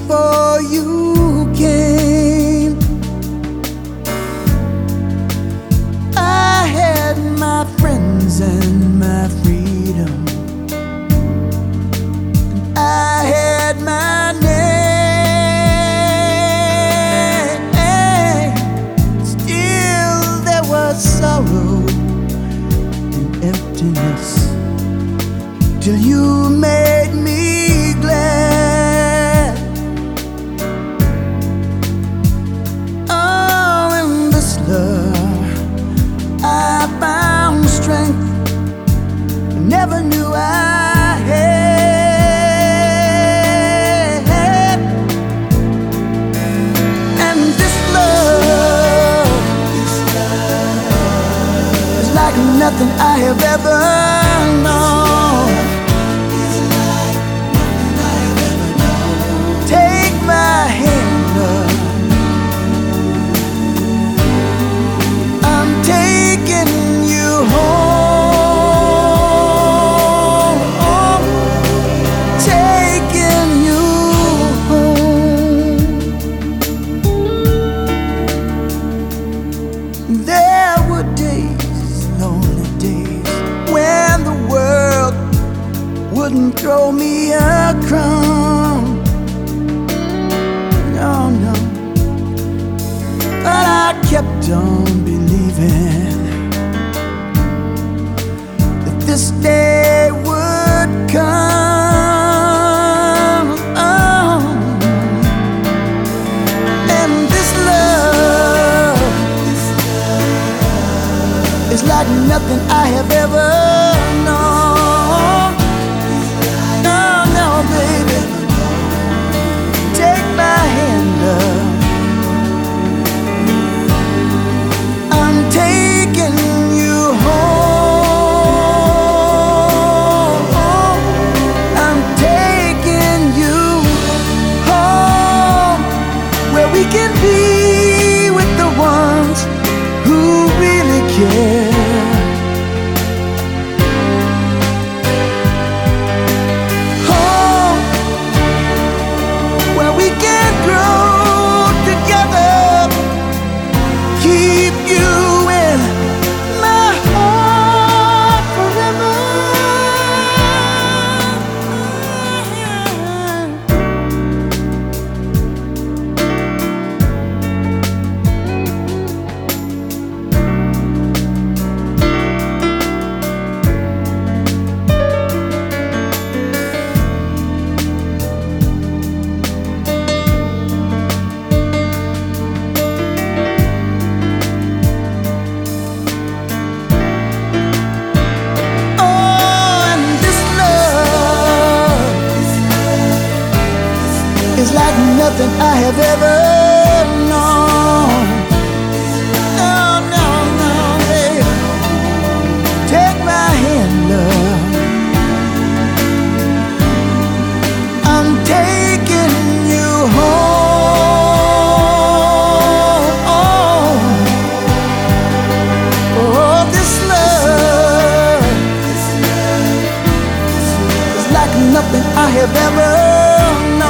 before you came. I had my friends and my freedom, and I had my name. Still there was sorrow and emptiness, till you made me glad. Oh, in this love I found strength I never knew I had. And this love is like nothing I have ever known. Take my hand, love, I'm taking you home, taking you home. There were days, lonely days, when the world wouldn't throw me a crumb. No, no, but I kept on believing that this day would come. Oh, and this love is like nothing I have ever known. No, no, baby, take my hand, love, I'm taking you home. I'm taking you home, where we can be with the ones who really care. Home, where we can grow together. Keep you in my heart forever. It's like nothing I have ever known. No, no, no, baby, take my hand, love, I'm taking you home. Oh, this love is like nothing I have ever known.